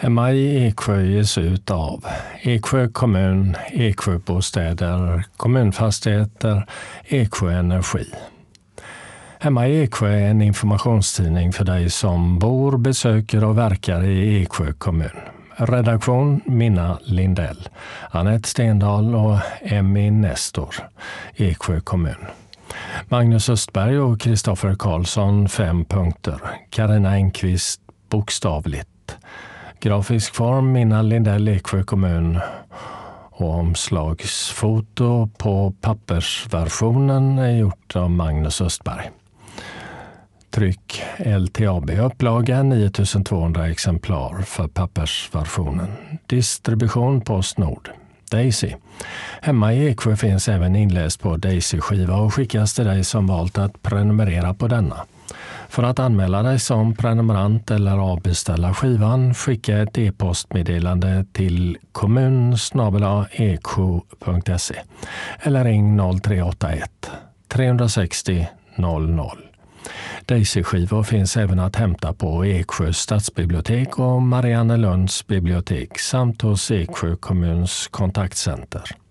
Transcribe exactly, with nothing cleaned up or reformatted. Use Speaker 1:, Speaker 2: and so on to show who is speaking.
Speaker 1: Hemma i Eksjö ges ut av Eksjö kommun, Eksjö bostäder, kommunfastigheter, Eksjö energi. Hemma i Eksjö är en informationstidning för dig som bor, besöker och verkar i Eksjö kommun. Redaktion Minna Lindell, Anette Stendahl och Emmy Nestor, Eksjö kommun. Magnus Östberg och Kristoffer Karlsson, fem punkter. Carina Enqvist, bokstavligt. Grafisk form Minna Lindell, Eksjö kommun. Och omslagsfoto på pappersversionen är gjort av Magnus Östberg. Tryck L T A B-upplaga nio tusen tvåhundra exemplar för pappersversionen. Distribution Postnord. Daisy. Hemma i Eksjö finns även inläst på Daisy-skiva och skickas till dig som valt att prenumerera på denna. För att anmäla dig som prenumerant eller avbeställa skivan, skicka ett e-postmeddelande till kommun snabel-a eksjö punkt se eller ring noll tre åtta ett tre sex noll noll noll. Daisy-skivor finns även att hämta på Eksjö stadsbibliotek och Mariannelunds bibliotek samt hos Eksjö kommuns kontaktcenter.